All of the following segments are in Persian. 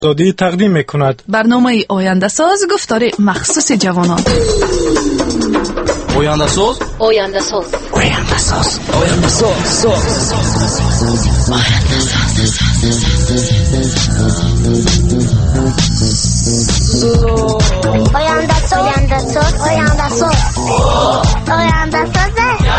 آزادی تقدیم میکند. برنامه آینده ساز گفتار مخصوص جوانان. آینده ساز، آینده ساز، آینده ساز، آینده ساز، آینده ساز، آینده ساز، آینده ساز، آینده ساز.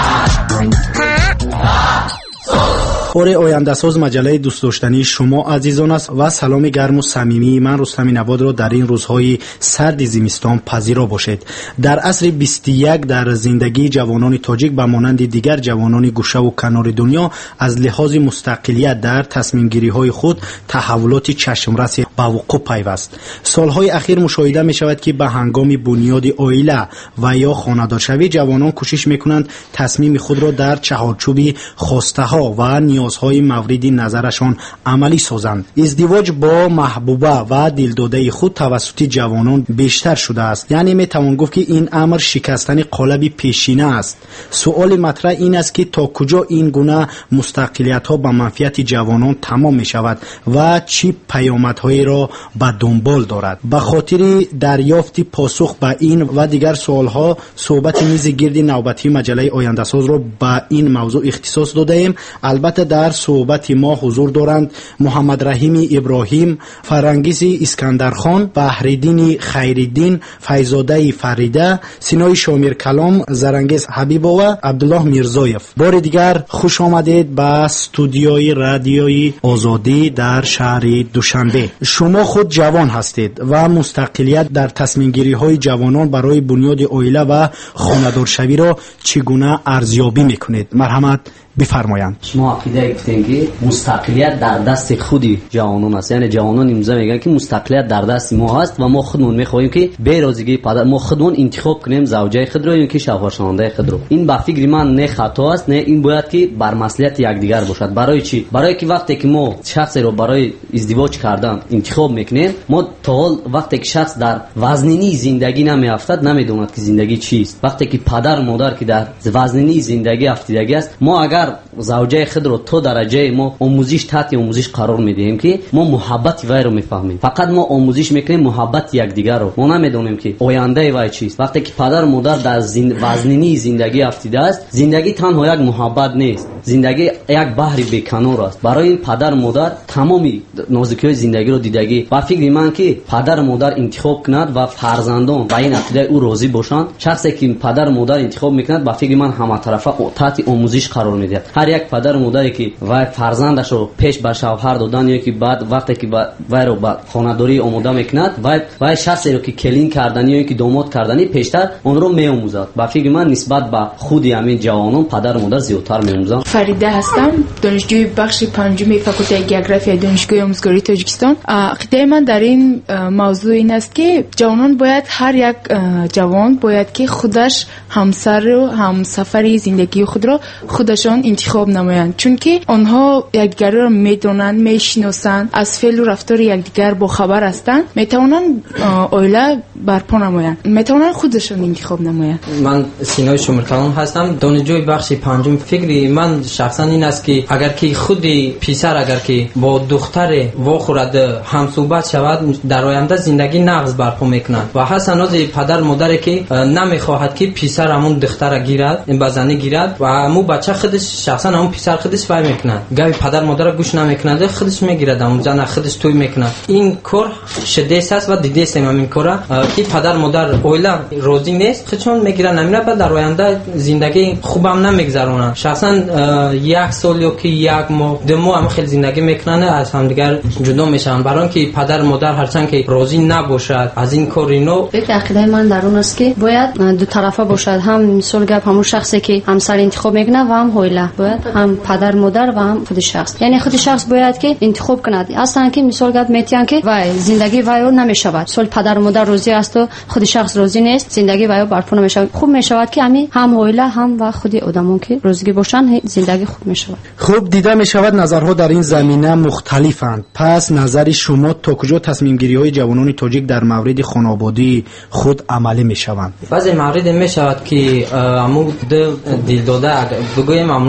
آینده ساز مجله دوست داشتنی شما عزیزان است و سلام گرم و صمیمی من رستم نواد را در این روزهای سرد زمستان پذیرا باشید. در عصر 21 در زندگی جوانان تاجیک به مانند دیگر جوانان گوشه و کنار دنیا از لحاظ مستقلیت در تصمیم گیری های خود تحولات چشمرس به وقوع پیوست. سالهای اخیر مشاهده می شود که به هنگام بنیاد عائله و یا خانه‌دارشوی جوانان کوشش می کنند تصمیم خود را در چهارچوب خواسته ها و نیازهای مورد نظرشان عملی سازند. ازدواج با محبوبه و دلداده خود توسط جوانان بیشتر شده است. یعنی می توان گفت که این امر شکستن قالب پیشینه است. سوال مطرح این است که تا کجا این گونه مستقلیت ها به منفعت جوانان تمام می شود و چه پیامدهایی را به دنبال دارد. به خاطر دریافت پاسخ به این و دیگر سوال ها صحبت میز گرد نوبتی مجله آینده ساز را به این موضوع اختصاص داده ایم. البته در صحبت ما حضور دارند محمد رحیم ابراهیم، فرنگیز اسکندرخان، بحرالدین خیرالدین، فیضزاده فریده، سینای شامیر کلام، زرنگیز حبیبا و عبدالله میرزایف. بار دیگر خوش آمدید به استودیوی رادیوی آزادی در شهر دوشنبه. شما خود جوان هستید و مستقلیت در تصمیم گیری های جوانان برای بنیاد عائله و خانه‌دارشوی را چگونه ارزیابی میکنید؟ مرحمت بفرمایند. ما عقیده گفتیم که مستقلیت در دست خودی جوانان است. یعنی جوانان امروزه میگن که مستقلیت در دست ما است و ما خودمون میخواهیم که به روزگی پدر ما خودمون انتخاب کنیم زوجه خود را یا که شوهرشاننده خود را. این به فکر من نه خطا است، نه این باید که بر مصلحت یکدیگر باشد. برای چی؟ برای که وقتی که ما شخصی رو برای ازدواج کردن انتخاب میکنیم، ما تا حال وقتی که شخص در وزنینی زندگی نمیافتد نمیدوند که زندگی چیست. وقتی که پدر مادر که در وزنینی زندگی افتیدگی است، ما اگر زوجه خود رو تو درجه ما آموزش تحت آموزش قرار میدیم که ما محبت وای رو میفهمیم. فقط ما آموزش میکنیم محبت یکدیگر رو. ما نمیدونیم که آینده وای چیست. وقتی که پدر مادر در وزنینی زندگی افتیده است، زندگی تنها یک محبت نیست، زندگی یک بحر بیکنار است. برای این پدر مادر تمامی نازکی زندگی رو دیدگی و فکر من که پدر مادر انتخاب کند و فرزندان با این عقیده او راضی باشند. شخصی که پدر مادر انتخاب میکند با فکر من همه طرفه تحت آموزش قرار میده. هر یک پدر مادری که وای فرزندش رو پیش به شوهر دادن یا که بعد وقتی که وای رو به خانه‌داری آماده میکند وای شخصی رو که کلین کردن یا که داماد کردنی پیشتر اون رو میآموزد. با فکر من نسبت به خود همین جوانان پدر مادر زیادتر میآموزند. فریده هستم، دانشجوی بخش پنجم فاکولته جغرافی دانشگاه آموزگاری تاجیکستان. عقیده من در این موضوع این است که جوانان باید هر یک جوان باید که خودش همسر و همسفر زندگی خود را خودشان انتخاب نمایند، چون که آنها یکدیگر را میدونند، میشناسند، از فعل و رفتار یکدیگر با خبر هستند، میتوانند عائله برپا نمایند، میتوانند خودشان انتخاب نمایند. من سینای شامیر کلام هستم، دانشجوی بخش پنجم. فکری من شخصا این است که اگر که خودی پسر اگر که با دختر واخورد هم صحبت شود، در آینده زندگی نقض برپا میکنند و حسن از پدر مادری که نمیخواهد که پسر همون دختر گیرد، این بزنی گیرد و همون بچه خودش شخصا همون پسر خودش فهم میکنه. گاهی پدر مادر گوش نمیکنه، خودش میگیرد همون زن خودش توی میکنه. این کار شدیس است و دیده سیم همین کارا که پدر مادر اویلا روزی نیست، خودشون میگیرن نمیره بعد در آینده زندگی خوبم نمیگذرونن. شخصا یک سال یا که یک ماه دو ماه هم خیلی زندگی میکنن از هم دیگر جدا میشن، برای اینکه پدر مادر هرچند که راضی نباشد از این کار اینو. فکر عقیده من در اون است که باید دو طرفه باشد، هم مثال گپ همون شخصی که همسر انتخاب میکنه و هم عائله، باید هم پدر مادر و هم خود شخص، یعنی خود شخص باید که انتخاب کند. اصلا که مثال گپ میتیان که وای زندگی وای نمیشود، سال پدر مادر راضی است و خود شخص راضی نیست، زندگی وای برپا نمیشود. خوب میشود که هم عائله هم و خود آدمون که راضی باشن، زندگی خوب میشود. خوب دیده میشود نظرها در این زمینه مختلفند. پس نظر شما تا کجا تصمیم گیری های جوانان تاجیک در مورد خانوادگی خود عملی میشوند؟ بعضی موارد میشود که عمو دل داده بگویم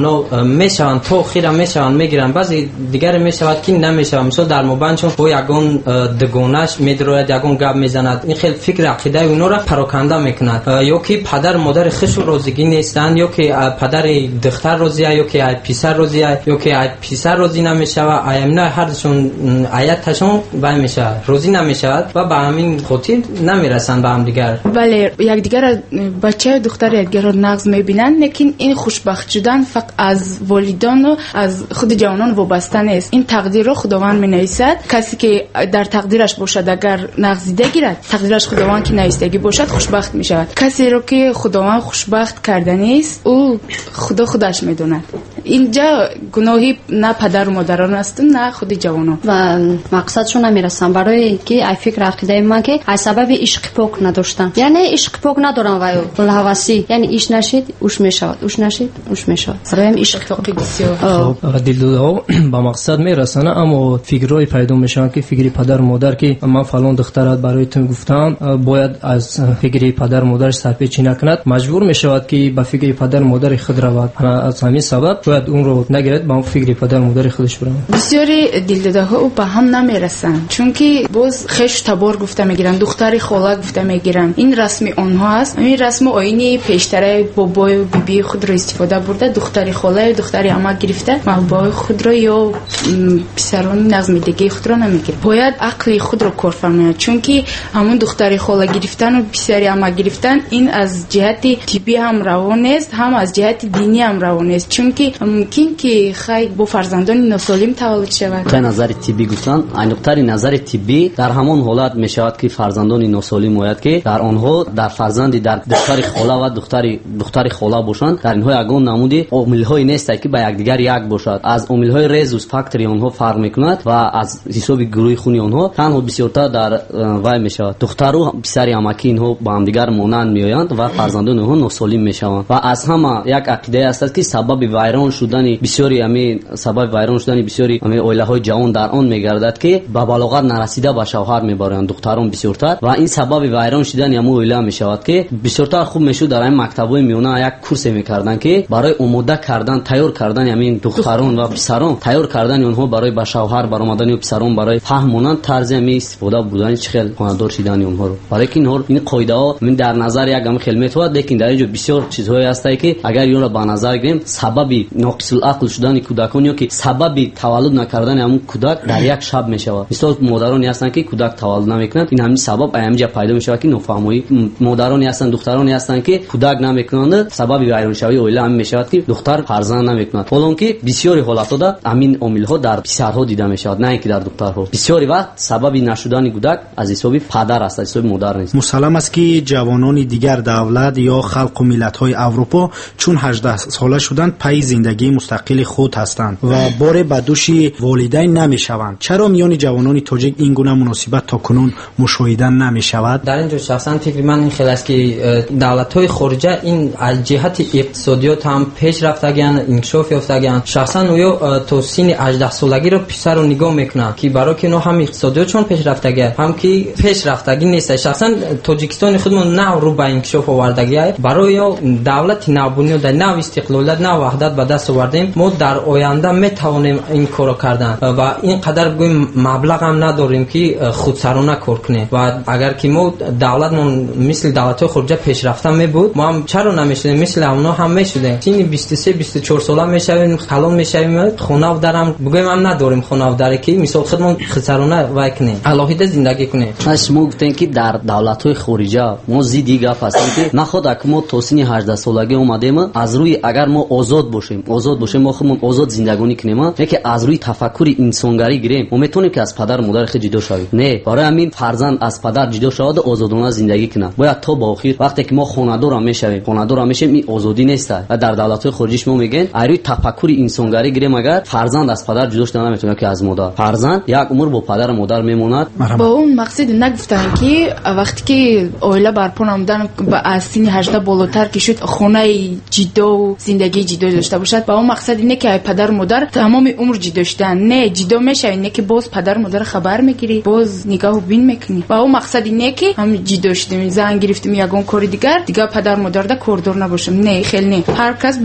اونا میشوند تو خیره میشوند میگیرن بعضی دیگر میشود که نمیشوند مثلا در مبان چون با یگان دگونش میدروید یگان گپ میزند این خیلی فکر عقیده اونا را پراکنده میکند یا که پدر مادر خوش روزگی نیستند یا که پدر دختر روزیه یا که پسر روزیه یا که پسر روزی نمیشود ایمنا هرشون آیتشون بای میشه روزی نمیشود و به همین خاطر نمیرسند به هم دیگر. بله یکدیگر بچه دختر یکدیگر را نقض میبینند لیکن این خوشبخت شدن فقط از والدان و از خود جوانان وابسته نیست. این تقدیر رو خداوند مینویسد. کسی که در تقدیرش باشد اگر نقضیده گیرد تقدیرش خداوند که نویسیدگی باشد خوشبخت میشود. کسی رو که خداوند خوشبخت کرده نیست او خودش میدوند. اینجا گناهی نه پدر و مادران است نه خود جوانان و مقصدشون نمیرسن برای که ای فکر عقیده من که از سبب عشق پاک نداشتن یعنی عشق پاک ندارن و الهوسی یعنی ایش نشید اوش میشود اوش نشید اوش میشود برایم عشق پاک بسیار دلدودا با مقصد میرسن اما فکرای پیدا میشن که فکری پدر و مادر که من فلان دخترت برایتون گفتم باید از فکری پدر و مادرش سرپیچی نکند مجبور میشود که با فکری پدر و مادر خود رود از همین سبب باید اون رو نگیرد با فکری پدر و مادر خودش برن. بسیاری دلداداها به هم نمیرسن چون که باز خش تبار گفته میگیرن دختری خاله گفته میگیرن این رسمی آنها است. این رسم آیینی پیشتره بابای و بیبی خود را استفاده برده دختری خاله دختری عمه گرفته بابای خود را یا پسران نظمیدگی خود را نمیگیره. باید عقل خود را کار فرماید چون که همون دختری خاله گرفتن و پسری عمه گرفتن این از جهت طبی هم روان است هم از جهت دینی هم روان است چون که ممکن که خیر با فرزندان ناسالم تولد شود. تا نظر طبی گفتن این نقطه نظر طبی در همون حالت میشود که فرزندان ناسالم باید که در آنها در فرزندی در دختر خاله و دختر خاله باشند در اینها یگان نمودی عامل های نیست که با یکدیگر یک باشد از عامل های ریزوس فاکتوری آنها فرق میکند و از حساب گروه خونی آنها تنها بسیارتر در وای میشود دختر و پسر عمکی اینها با هم دیگر مانند میآیند و فرزندان آنها ناسالم میشوند و از همه یک عقیده است که سبب ویران شدن بسیاری بسیاری اوله های جوان در آن میگردد که به بلاغت نرسیده به شوهر میبرند دختران بسیارتر و این سبب ویران شدن همو اوله میشود که بسیارتر خوب میشود در این مکتبای میونه یک کورس میکردن که برای آماده کردن تیار کردن همین دختران و پسران تیار کردن اونها برای به شوهر برآمدن و پسران برای فهموندن طرز می استفاده بودن چخیل خاندار شدن اونها رو برای که این قاعده ها من در نظر یک هم خیلی میتواد لیکن در اینجا بسیار چیزهایی هست که اگر اون را به نظر گیریم سبب ناقص العقل شدن کودکان یا که سبب تولد نکردن همون کودک در یک شب میشود. مثلا مادرانی هستن که کودک تولد نمیکنند این همین سبب اینجا پیدا میشه که نفهمی مادرانی هستن دخترانی هستن که کودک نمیکنند سبب ویران شوی اوله هم میشود که دختر فرزند نمیکند حالان که بسیاری حالات دا همین عامل ها در پسرها دیده میشود نه اینکه در دخترها بسیاری وقت سبب نشدن کودک از حساب پدر است از حساب مادر نیست. مسلم است که جوانان دیگر دولت یا خلق و ملت های اروپا چون 18 ساله شدند پای زندگی مستقل خود هستند و بار به دوش والدین نمیشوند. چرا میان جوانان تاجیک این گونه مناسبت تا کنون مشاهده نمیشود؟ در اینجا شخصا فکر من این خیلی است که دولت های خارجه این از جهت اقتصادیات هم پیش رفتگان انکشاف یافتگان شخصا اویا تا سن 18 سالگی رو پسر رو نگاه میکنن که برای که نو هم اقتصادیات چون پیش رفتگان هم که پیش رفتگی نیست. شخصا تاجیکستان خودمون نه رو به انکشاف آوردگی برای دولت نابونی در نو استقلالت نو وحدت به دست آوردیم ما در آینده میتوانیم این کارو کردن و این قدر بگویم مبلغ هم نداریم که خودسرانه کار کنیم و اگر که ما دولتمون مثل دولت‌های خارجه پیشرفته می بود ما هم چرا نمیشدیم مثل اونا هم میشدیم. سن 23 24 ساله میشویم کلان میشویم خونه و درم بگویم هم نداریم خونه و در که مثال خودمون خودسرانه وکنیم الهیده زندگی کنیم. شما گفتین که در دولت‌های خارجه ما زیدی گپ هستیم که نخود اگه ما تا سن 18 سالگی اومدیم از روی اگر ما آزاد باشیم ما خودمون آزاد زندگانی کنیم یکی از روی تفکر انسانگری گیریم ما میتونیم که از پدر و مادر خود جدا شویم. نه برای همین فرزند از پدر جدا شود آزادانه زندگی کنه باید تا با آخر وقتی که ما خانه‌دار میشیم این آزادی نیست. در دولت‌های خارجی ما میگن روی تفکر انسانگری گیریم اگر فرزند از پدر جدا شده نمیتونه که از مادر فرزند یک عمر با پدر و مادر میموند. با اون مقصد نگفتن که وقتی که اوله برپا نمودن از سن 18 بالاتر که شد خونه جدا و زندگی جدا داشته باشد با اون مقصد اینه که پدر و مادر تمام عمر جدا شدن نه جدا میشه اینه که باز پدر و مادر خبر میگیری باز نگاه و بین میکنی با اون مقصد اینه که هم جدا شدیم زنگ گرفتیم یگان کاری دیگه پدر و مادر ده کاردار نباشم نه خیلی نه هر کس باید زندگی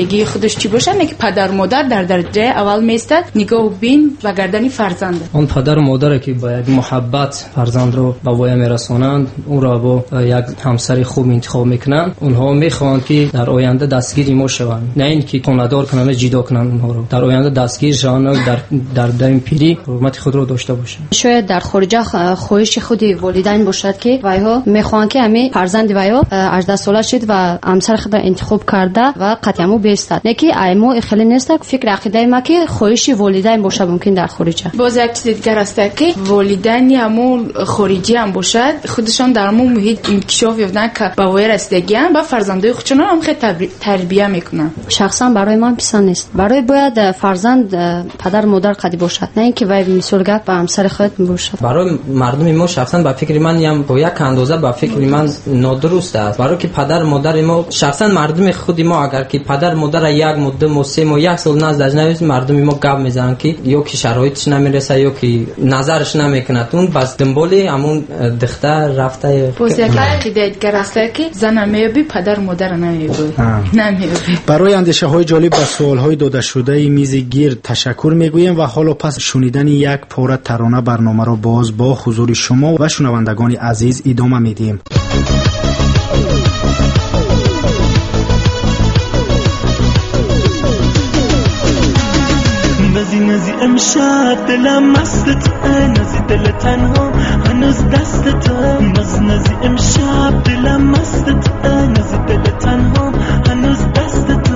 زندگی خودش چی باشه، اینه که پدر مادر در درجه اول میستد، نگاه بین و گردن فرزند. اون پدر و مادر که با یک محبت فرزند رو به وای میرسونند، اون را با یک همسر خوب انتخاب میکنن، اونها میخوان که در آینده دستگیر ما شوند، نه اینکه خانه‌دار کنن جدا کنن اونها رو، در آینده دستگیر شوند، در دم پیری حرمت خود رو داشته باشند. شاید در خارج خواهش خود والدین باشد که وایها میخوان که همین فرزند وایها 18 ساله شد و همسر خود انتخاب کرده و قطعاً بیستد، نه که ایمو خیلی نیست. فکر عقیده ما که خواهش والدین باشه ممکن در خارج. باز یک چیز دیگر است که والدین همون خارجی هم باشد، خودشان در همون محیط انکشاف یافتن که به وای رسیدگی هم با فرزندای خودشون هم خیلی تربیت میکنن. شخصا برای من پسند نیست. برای باید فرزند پدر مادر قدی باشد، نه اینکه وای مثال گپ با همسر خود باشد. برای مردم ما شخصا با فکر من هم با یک اندازه با فکر من نادرست است، برای که پدر مادر ما شخصا مردم خود ما اگر که پدر مادر یک مدت سه ماه یک سال نزد نویس، مردم ما گپ میزنن که یا که شرایطش نمیرسه یا که نظرش نمیکنه، اون بس دنبال همون دختر رفته. باز یک عقیده دیگر است که زن نمیابی پدر مادر نمیابی. برای اندیشه های جالب و سوال های داده شده میز گیر تشکر میگویم و حالا پس شنیدن یک پاره ترانه برنامه را باز با حضور شما و شنوندگان عزیز ادامه میدیم. نزی امشب دلم مستت، نزی دل تنها هنوز دستت، نزی امشب دلم مستت، نزی دل تنها هنوز دستت،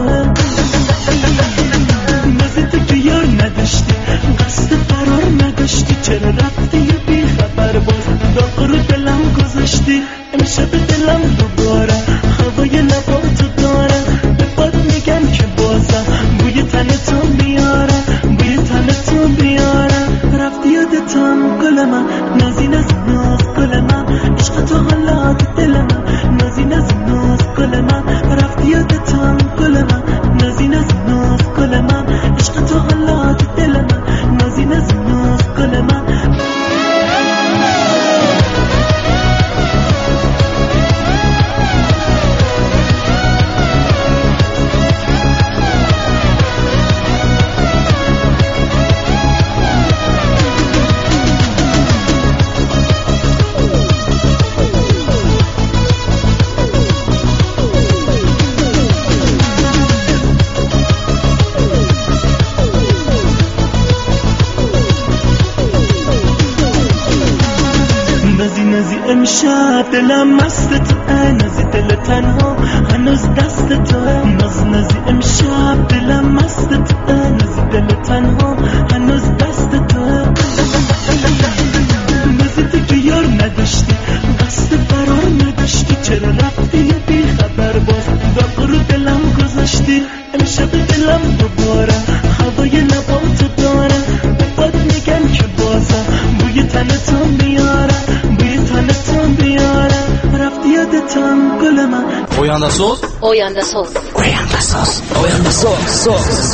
نزی تو که یار نداشتی، قصد فرار نداشتی، چرا رفتی بی خبر باز داغ رو دلم گذاشتی. امشب دلم دوباره هوای لباتو داره، به باد میگم که بازم بوی تن تو میاره، بوی تن تو میاره. رفتی یادتم گل من، نازی ناز گل من، عشق تو حالا دل من، نازی ناز گل من. رفتی یادتم گل من، نازی ناز گل من، عشق تو حالا دل من، نازی ناز گل من. نزی امشب دلم مستت، نزی دل تنها هنوز دستت، نزی امشب دلم مستت، نزی دل تنها هنوز دستت، نزی تو که یار نداشتی، قصد فرار نداشتی، چرا رفتی بی خبر باز داغ رو دلم گذاشتی. امشب دلم دوباره هوای لباتو داره، به باد میگم که بازم بوی تن تو میاره، بوی تن تو میاره. رفتی یادتم گل من. آینده ساز آینده ساز آینده ساز آینده ساز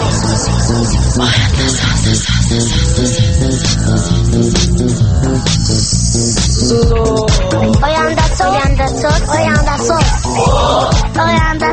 آینده ساز آینده ساز آینده ساز آینده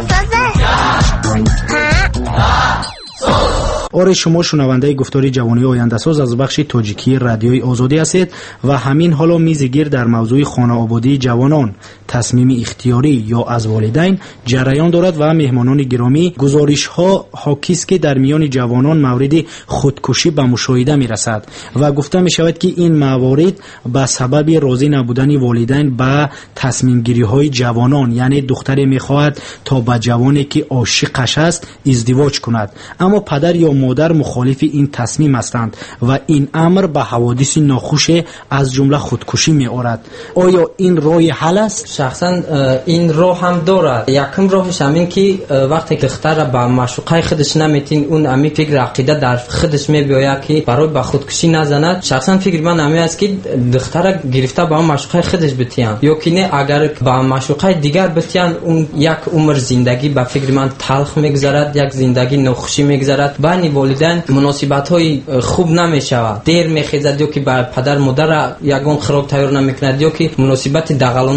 آره، شما شنونده گفتاری جوانی آینده ساز از بخش تاجیکی رادیوی آزادی هستید و همین حالا میزگیر در موضوع خانه آبادی جوانان، تصمیم اختیاری یا از والدین جریان دارد و مهمانان گرامی گزارش ها حاکی است که در میان جوانان مورد خودکشی به مشاهده می رسد و گفته می شود که این موارد به سبب راضی نبودن والدین به تصمیم گیری های جوانان، یعنی دختری می خواهد تا به جوانی که عاشقش است ازدواج کند، اما پدر یا مادر مخالف این تصمیم هستند و این امر به حوادث ناخوش از جمله خودکشی می آورد. آیا این راه حل است؟ شخصا این راه هم دارد. یکم راهش همین که وقتی دختر با معشوقه خودش نمیتین، اون امی فکر عقیده در خودش میبیاید که برای به خودکشی نزند. شخصا فکر من همین است که دختر گرفته با معشوقه خودش بتیان، یا که نه اگر با معشوقه دیگر بتیان، اون یک عمر زندگی به فکر من تلخ میگذرد، یک زندگی ناخوشی میگذرد. بین والدین مناسبت های خوب نمیشود، دیر میخیزد، یا که با پدر مادر یگان خراب تیار نمیکند، یا که مناسبت دغلانه قطعی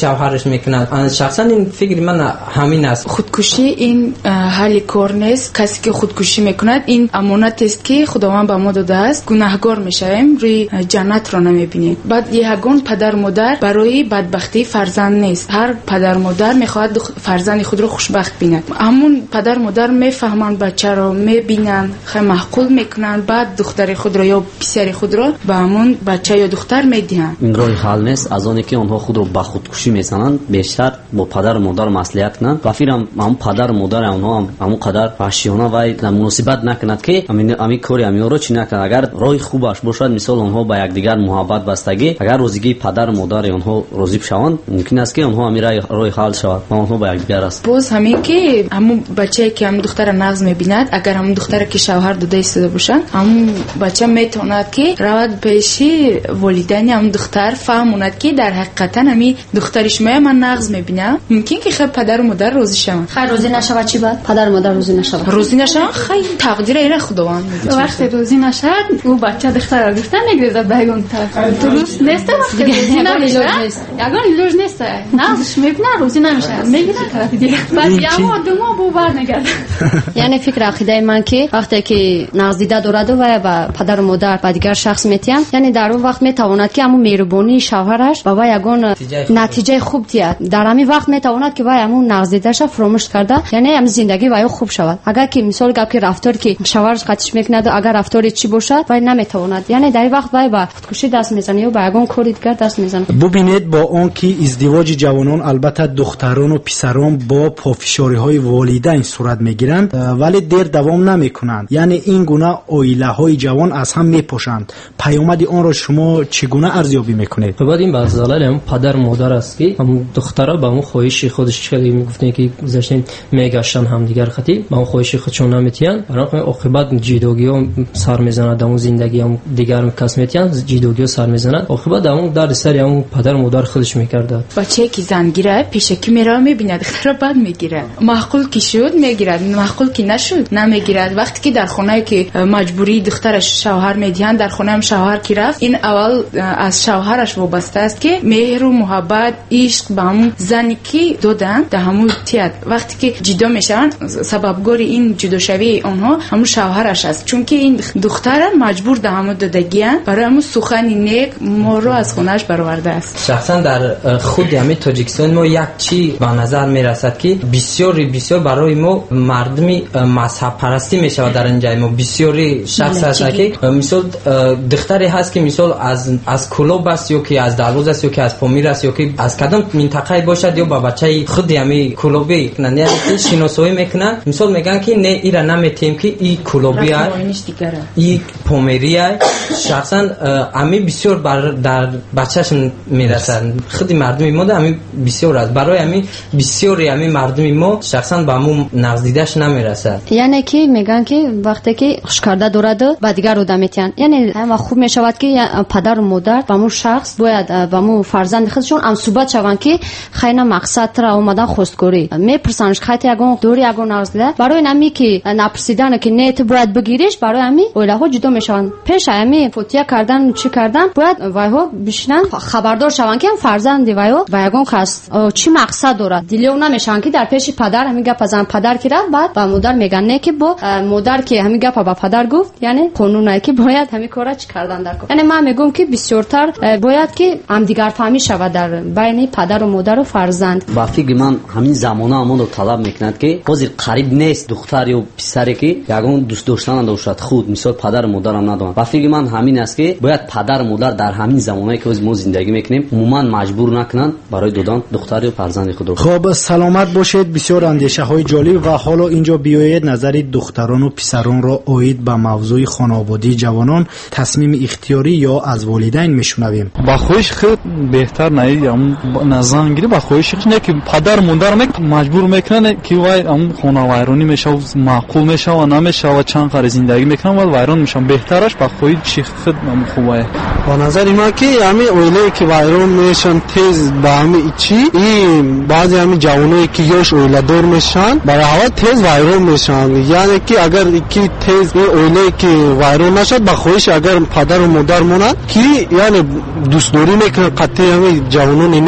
شوهرش میکند. شخصا این فکر من همین است. خودکشی این حل کار نیست. کسی که خودکشی میکند این امانت است که خداوند به ما داده است. گناهکار میشویم، روی جنت را نمیبینیم. بعد یگان پدر مادر برای بدبختی فرزند نیست. هر پدر مادر میخواهد فرزند خود را خوشبخت بیند. همون پدر مادر میفهمند بچه را، میبینند، خیلی معقول میکنند، بعد دختر خود را یا پسر خود را به همون بچه یا دختر میدهند. این راه حل نیست. از آنی که آنها خود را به خودکشی میزنند بیشتر با پدر مادر مصلحت کنند. و فکرم همون پدر مادر آنها همون قدر وحشیانه و مناسبت نکند که همین کاری همین رو چی نکند. اگر راه خوبش باشد، مثال آنها با یکدیگر محبت بستگی، اگر روزگی پدر مادر آنها راضی بشوند، ممکن است که آنها همین راه حل شود و آنها با یکدیگر است. باز همین که همون بچه‌ای که همون دختر نغز میبیند، اگر همون دختر که شوهر داده ایستاده باشند، همون بچه میتواند که رود پیش والدین همون دختر فهموند که در حقیقتا همین دخترش من نغز میبینم، ممکن که خیلی پدر و مادر راضی شوند. خیر راضی نشود چی بعد؟ پدر و مادر راضی نشود. راضی نشوند، خیلی تقدیر اینا خداوند میده. وقتی راضی نشد او بچه دختر را گرفته میگیره بیگون طرف. درست نیست وقتی راضی نمیشه. یگان ایلوژ نیست. نغزش میبینه راضی نمیشه. میگیره طرف دیگه. بعد یهو دوما بو برنگرده. یعنی فکر عقیده من که وقتی که نغز دیده دارد و با پدر و مادر با دیگر شخص میتیان، یعنی در اون وقت میتواند که همون مهربانی شوهرش با یگان نتیجه خوب دیاد. در همین وقت میتواند که با همون نغز دیدهش فراموش کرده، یعنی هم زندگی وای خوب شود. اگر که مثال گپ که رفتار که شوهرش قطعش میکند، اگر رفتاری چی باشد وای نمیتواند، یعنی در این وقت وای با خودکشی دست میزنه یا با یگان کاری دیگر دست میزنه. ببینید با آن که ازدواج جوانان البته دختران و پسران با پافشاری های والدین صورت میگیرند ولی دیر دوام نمیکنند، یعنی این گونه عائله های جوان از هم میپوشند. پیامد آن را شما چگونه ارزیابی میکنید؟ بعد این بحث‌ها هم پدر مادر است که هم دخترها با اون خواهش خودش که میگفتن که گذاشتن میگشتن هم دیگر خطی با اون خواهش خودشون نمیتیان، برای عاقبت جیدوگی و سر میزنند، اون زندگی هم دیگر کس میتیان جیدوگی و سر میزنند، عاقبت اون در سر اون پدر مادر خودش میکرده. بچه‌ای که زنگیره پیشکی میره میبینه دختر بعد میگیره، معقول کی شد میگیره، معقول کی نشد نمیگیره. وقتی که در خونه که مجبوری دخترش شوهر میدهند، در خونه هم شوهر کی رفت، این اول از شوهرش وابسته است که مهر و محبت عشق به همون زنی که دادن در همون تیات. وقتی که جدا میشن سببگار این جدا شوی آنها همون شوهرش است، چون که این دختر مجبور در همون دادگیان برای همون سخن نیک ما رو از خونهش برآورده است. شخصا در خود همین تاجیکستان ما یک چی به نظر میرسد که بسیار برای ما مردمی مذهب پرستی میشود. در اینجا ما بسیاری شخص هست که مثلا دختری هست که مثلا از کلوب است یا که از دلوز است یا که از پامیر است یا که از کدام منطقه باشد یا با بچه خود همین کلوبی کنند، یعنی شناسایی میکنن، مثلا میگن که نه ایرا نمیتیم که این کلوبی است این پامیری است. شخصا همین بسیار در بچه‌شون میرسند. خود مردمی ما همین بسیار است، برای همین بسیاری همین مردمی ما شخصا به همون نقض دیدش نمیرسد. یعنی که میگن که وقتی که خوش کرده دارد و دیگر رو دمیتن، یعنی هم خوب میشود که پدر و مادر با مو شخص باید با مو فرزند خودشون هم صحبت شون که خیلی مقصد را اومدن خواستگاری میپرسنش خیلی یگون دوری یگون نقض دیده، برای نمی که نپرسیدن که نیت باید بگیریش، برای همی اوله ها جدا میشن. پیش همی فوتیا کردن چی کردن باید وایو بشینن خبردار شون که فرزند وایو و یگون کس چی مقصد دارد. دیلیو نمیشن که در پیش پدر همین گپ از پدر کی رفت، بعد با مادر میگن نه که با مادر که همین گپ با پدر گفت، یعنی قانونه که باید همین کارا چی کردن در کار. یعنی من میگم که بسیارتر باید که هم دیگر فهمی شود در بین پدر و مادر و فرزند. با فکر من همین زمانه همون رو طلب میکند که بازی قریب نیست دختری و پسری که یگان دوست داشتن داشت خود مثال پدر و مادر هم ندارن. با فکر من همین است که باید پدر و مادر در همین زمانه که ما زندگی میکنیم عموما مجبور نکنن برای دادن دختری و فرزند خود. خب سلامت باشید. بسیار اندیشه های جالب و حالا اینجا بیایید نظر دختران و پسران را اوید به موضوع خانوادگی جوانان تصمیم اختیاری یا از والدین میشنویم. با خواهش خیلی بهتر نه نظام گیری با خواهش نه که پدر مادر مجبور میکنن که وای اون خانه ویرانی میشه و معقول میشه و نمیشه و چند قرار زندگی میکنن و ویران میشن. بهترش با خواهش خود خوبه. با نظر ما که همین اوله که ویران میشن تیز با همین چی این بعضی همین جوانایی که یوش اوله دور میشن برای هوا تیز ویران میشن. یعنی که اگر یکی تیز این اوله که ویران نشد با خواهش اگر پدر و مادر مونن که یعنی دوست داری میکنن قطعی همین جوانان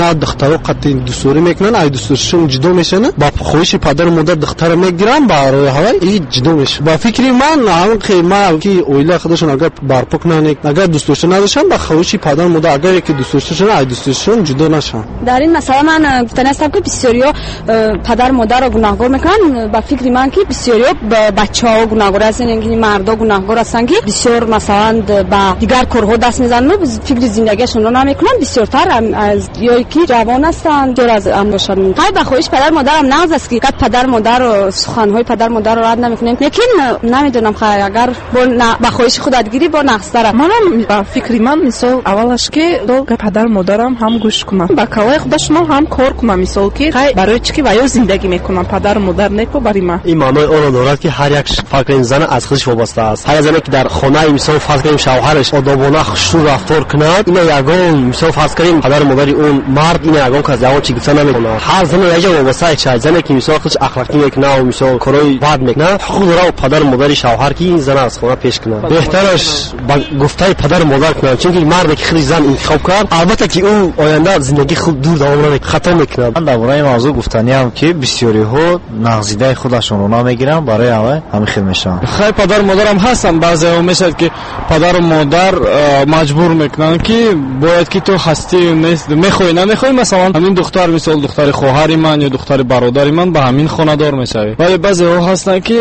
نه دخترها قطع دوستوری میکنن، ای دوستشون جدا میشن، با خواهش پدر مادر دختر میگیرن، برای هوای این جدا میشه. با فکری من ما که اویلا خودشون اگر برپا کنن، اگر دوستشون نداشتن، با خواهش پدر مادر اگر که دوستشون ای دوستشون جدا نشن. در این مسئله من گفتن هستم که بسیاریا پدر مادر رو گناهکار میکنن. با فکری من که بسیاریا بچه‌ها گناهکار هستن، یعنی مردا گناهکار هستن که بسیار مثلا با دیگر کارها دست میزنن و فکر زندگیشون رو نمیکنن. بسیارتر از یایی که جوان هستن دور از ام باشن. های با خواهش پدر مادرم ناز است که پدر مادر و سخنهای پدر مادر رو رد نمیکنیم، لیکن نمیدونم اگر با خواهش خودت گیری با نقصدار. منم با فکری من مثال اولش که دو پدر مادرم هم گوش کنم، با کارهای خودشون هم کار کنم. مثال که برای چی که ویا زندگی میکنم پدر مادر نکو برای من. این معنی اون رو دارد که هر یک فرد زن از خودش وابسته است. هر زنی که در خانه مثال فرض کنیم شوهرش آدابانه خوش‌رو رفتار کند، این یگان مثال فرض کنیم پدر مادر اون مرد این یگان که از جوان چیزی نمیکنه. هر زن یه جا وابسته چه زنی که مثال خودش اخلاقی میکنه و مثال کارهای بد میکنه، حقوق داره پدر مادر شوهر که این زن از خانه پیش کنه. بهترش با گفتای پدر مادر کنه، چون که مرد که خودش زن انتخاب کرد، البته که اون آینده زندگی خوب دور دوام خطا میکنه. من درباره این موضوع گفتنی هم که بسیاری ها نقضیده خودشون رو نمیگیرن، برای همه خیلی میشن. خیلی پدر مادرم هستن بعضی ها میشد که پدر و مادر مجبور میکنن که باید که تو هستی میخوای نمیخوای، مثلا همین دختر مثال دختر خواهر من یا دختر برادر من به همین خانه دار میشوی. ولی بعضی ها هستن که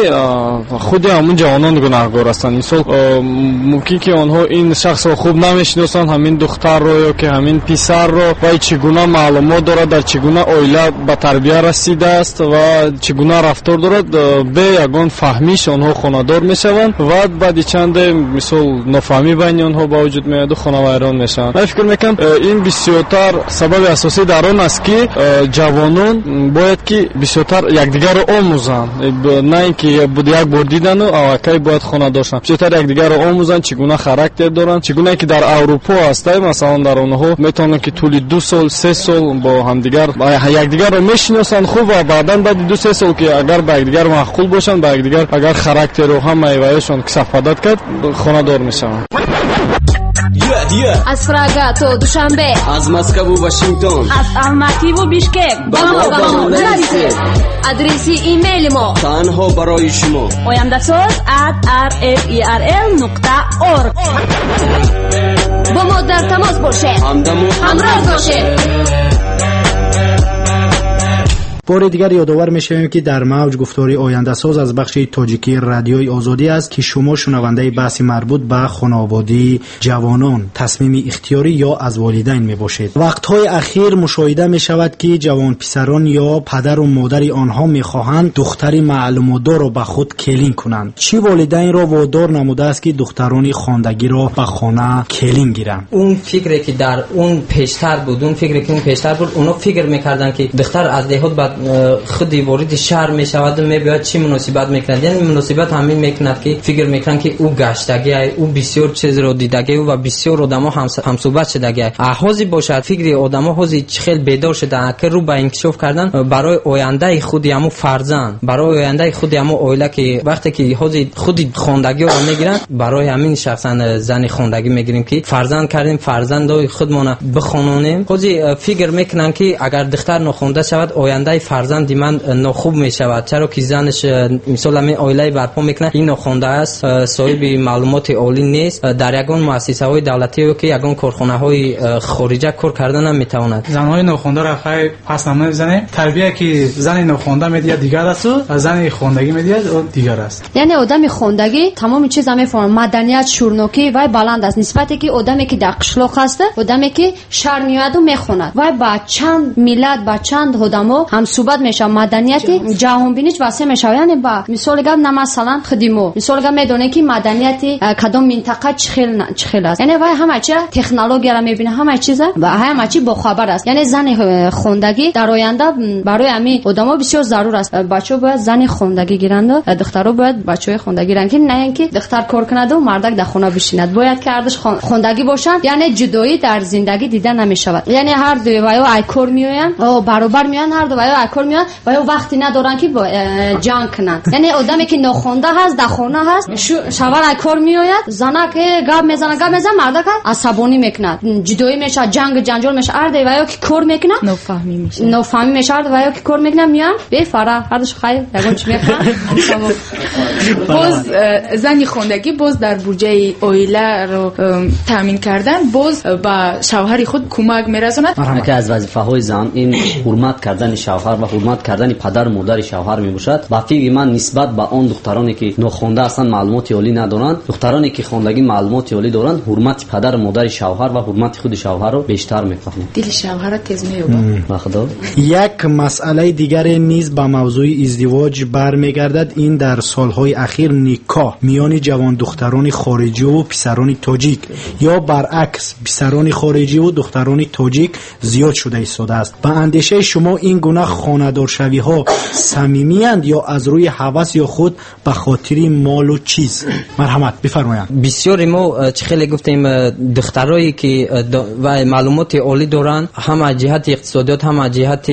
خود همون جوانان گناهکار هستن. مثال ممکن که آنها این شخص رو خوب نمیشناسن، همین دختر رو یا که همین پسر رو، و چگونه معلومات دارد در چگونه اویلا به تربیت رسیده است و چگونه رفتار دارد، به یگان فهمیش آنها خانه‌دار میشوند و بعد چند مثال نفهمی بین آنها با وجود میاد و خانه ویران میشن. من فکر میکنم این بسیارتر سبب اساسی در آن است که جوانان باید که بسیارتر یکدیگر رو آموزن، نه اینکه یک بار دیدن و اوکی باید خانه داشتن، بسیارتر یکدیگر رو آموزن چگونه خاراکتر دارن، چگونه که در اروپا هست مثلا در اونها میتونن که طول 2 سال 3 سال با همدیگر یکدیگر رو میشناسن خوب و بعداً بعد 2-3 سال که اگر با یکدیگر معقول باشن، با یکدیگر اگر خاراکتر رو هم میوهشون کسافت کرد، خانه دار میشن. از فراگا تو دوشنبه، از مسکو و واشنگتن، از الماتی و بیشکک با ما نرسید. آدرسی ایمیل ما تنها برای شما oyandasooz@rferl.org. با ما در تماس باشه، همراه باشه. بار دیگر یادآور میشویم که در موج گفتاری آینده ساز از بخش تاجیکی رادیوی آزادی است که شما شنونده بحث مربوط به خانوادگی جوانان تصمیم اختیاری یا از والدین میباشید. وقتهای اخیر مشاهده میشود که جوان پسران یا پدر و مادر آنها میخواهند دختری معلوماتدار را به خود کلین کنند. چی والدین را وادار نموده است که دختران خواندگی را به خانه کلین گیرند؟ اون فکری که در اون پیشتر بود، اونا فکر میکردن که دختر از دهات خودی وارد شهر میشود و میباید چی مناسبت میکند، یعنی مناسبت همین میکند که فکر میکنن که او گشتگی او بسیار چیز رو دیدگی و بسیار آدما هم صحبت شدگی، احوازی باشد فکر آدما حوزی خیلی بیدار شده که رو به انکشاف کردن برای آینده خودی همو فرزند، برای آینده خودی همو اویلا که وقتی که حوزی خودی خواندگی رو میگیرن، برای همین شخصا زن خواندگی میگیریم که فرزند کردیم، فرزندای خودمون بخونونیم. حوزی فکر میکنن که اگر دختر نخونده شود آینده فرزندی من ناخوب می شود، چرا که زنش مثلا می آیله برپا میکنه این ناخونده است، صاحب معلومات عالی نیست، در یگان مؤسسه های دولتی که یگان کارخانه های خارجه کار کردن هم میتواند. زنهای ناخونده را خیلی پس نمیزنه. تربیت که زن ناخونده میدید دیگر است و زن خواندگی میدید اون دیگر است. یعنی آدم خواندگی تمام چیز میفهمه، مدنیت شورنوکی و بلند است نسبتی که آدمی که در قشلاق هست، آدمی که شهر میاد و میخوند و با چند ملت با چند آدمو هم صحبت میشه، مدنیت جهان بینیش واسه میشه. یعنی با مثال گم نه مثلا خدیمو مثال گم میدونه که مدنیت کدام منطقه چخیل است، یعنی وای همه چی تکنولوژی را میبینه، همه چیز و همه چی با خبر است. یعنی زن خواندگی در آینده برای همین آدما بسیار ضرور است. بچه‌ها باید زن خواندگی گیرند و دخترها باید بچه‌های خواندگی گیرند که نه اینکه دختر کار کند و مردک در خانه بشیند. باید که هردش خواندگی باشند، یعنی جدایی در زندگی دیده نمیشود. یعنی هر دو وای کار میآیند و برابر میان، هر دو وای شوهر کار میاد و یا وقتی ندارن که جنگ کنن. یعنی آدمی که ناخوانده هست در خانه هست شوهر کار میآید زنه که گپ میزنه مرد که عصبانی میکنه جدایی میشه جنگ جنجال میشه ارده و یا که کار میکنه نافهمی میشه و یا که کار میکنه میان بفره هردش خیر یگان چی میکنه باز زنی خوندگی باز در بودجه عائله رو تامین کردن باز با شوهر خود کمک میرساند. که از وظیفه های زن این حرمت کردن شوهر و حرمت کردن پدر و مادر شوهر میباشد. با فکر من نسبت به آن دخترانی که ناخوانده هستند معلومات عالی ندارند دخترانی که خواندگی معلومات عالی دارند حرمت پدر و مادر شوهر و حرمت خود شوهر رو بیشتر میفهمند. دل شوهر را تیز مییابد. خدا. یک مسئله دیگر نیز به موضوع ازدواج برمیگردد. این در سالهای اخیر نکاح میان جوان دختران خارجی و پسران تاجیک یا برعکس پسران خارجی و دختران تاجیک زیاد شده ایستاده است. به اندیشه شما این گونه خانه‌دارشوی ها صمیمی اند یا از روی هوس یا خود به خاطر مال و چیز؟ مرحمت بفرمایید. بسیاری ما چه خیلی گفتیم دخترایی که و معلومات عالی دارن هم از جهت اقتصادیات هم از جهت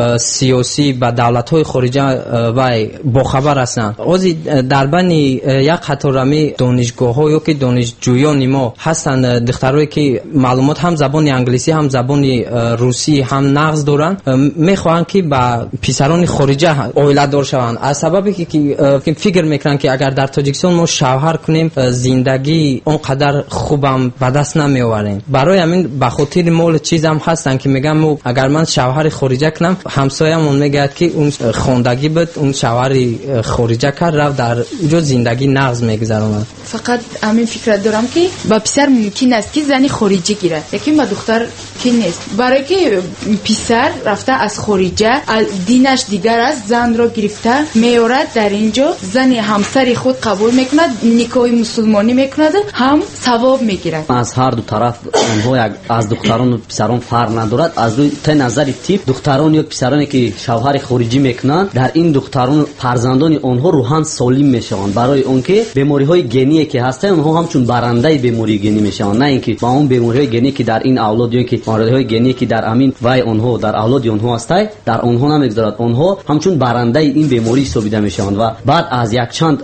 سیاسی به دولت‌های خارجی و با خبر هستند. اوزی در بین یک خطرمی دانشگاه‌ها یا که دانشجویان ما هستند دخترایی که معلومات هم زبان انگلیسی هم زبان روسی هم نقض دارن میخوان که با پسران خارجی عائله دار شوند از سببی که فکر میکنن که اگر در تاجیکستان ما شوهر کنیم زندگی اونقدر خوبم به دست نمیآوریم. برای همین به خاطر مال چیزام هستن که میگم اگر من شوهر خارجی کنم همسایه‌مون میگه که اون خواندگی بود اون شوهر خارجی کرد رفت در اونجا زندگی نقض میگذرونه. فقط همین فکر دارم که با پسر ممکن است که زنی خارجی گیره لیکن با دختر که نیست. برای که پسر رفته از خارجی دینش دیگر است زن را گرفته میارد در اینجا زنی همسر خود قبول میکند نکاح مسلمانی میکند هم ثواب میگیرد. از هر دو طرف اونها از دختران و پسران فرق ندارد. از روی نظر تیپ دختران یا پسرانی که شوهر خارجی میکنند در این دختران فرزندان آنها روحاً سالم میشوند. برای اونکه بیماری های گنی که هستند اونها همچون برنده بیماری گنی میشوند نه اینکه با اون بیماری های گنی که در این اولاد یا که مارد های گنی که در امین و اونها در اولاد اونها هستند در اونها نمیگذارد. اونها همچون برنده این بیماری ثابت میشوند و بعد از یک چند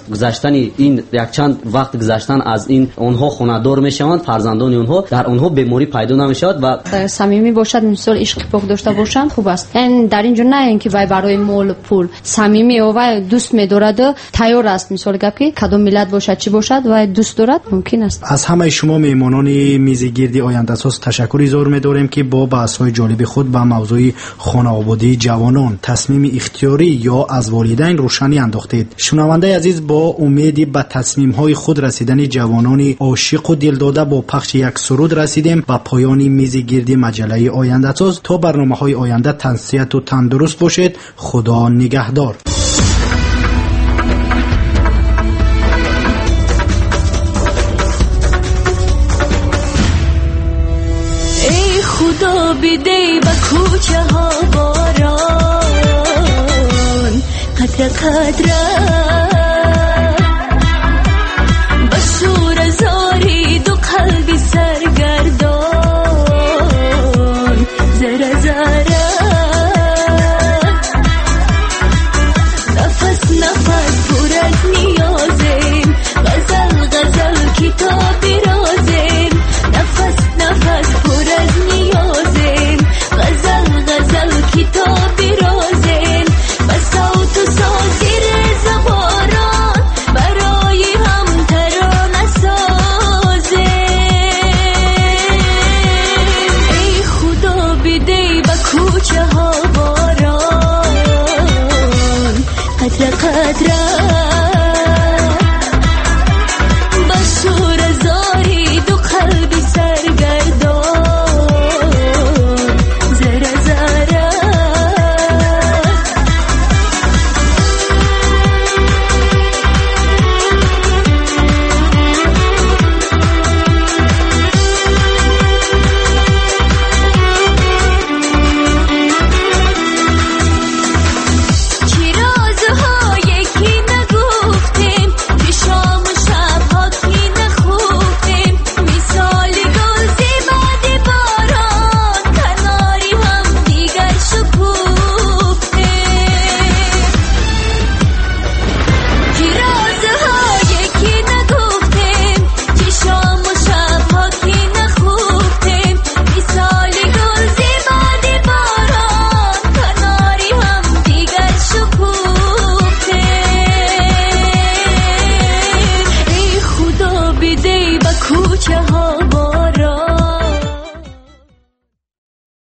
وقت گذشتن از این اونها خونه‌دار میشوند فرزندان اونها در اونها بیماری پیدا نمیشود و صمیمی باشد مثال عشق پاک داشته باشند خوب است. یعنی در اینجا نه اینکه برای مال پول صمیمی و دوست می‌دارد تیار است مثال گپی کدام ملت باشد چی باشد و دوست دارد ممکن است. از همه شما میهمانان میز گرد آینده اساس تشکر اظهار می‌داریم که با بحث‌های جالب خود به موضوع خانوادگی جوانان تصمیم اختیاری یا از والدین روشنی انداختید. شنونده عزیز با امید به تصمیم‌های خود رسیدن جوانان عاشق و دلداده با پخش یک سرود رسیدیم به پایان میز گرد مجله آینده اساس. تا برنامه‌های آینده تن صحت و تندرست باشید. خدا نگهدار. ای خدا بیدی با کوچه ها باران قطره قطره با شور زاری دو قلبی سرگردان زره زره نفس نفس پر از نیازیم غزل غزل کتابی رازیم نفس نفس پر از نیازیم غزل غزل کتابی رازیم و صوت و ساز زیر زباران برای هم ترانه سازیم. ای خدا بیدی با کوچه ها باران قطره قطره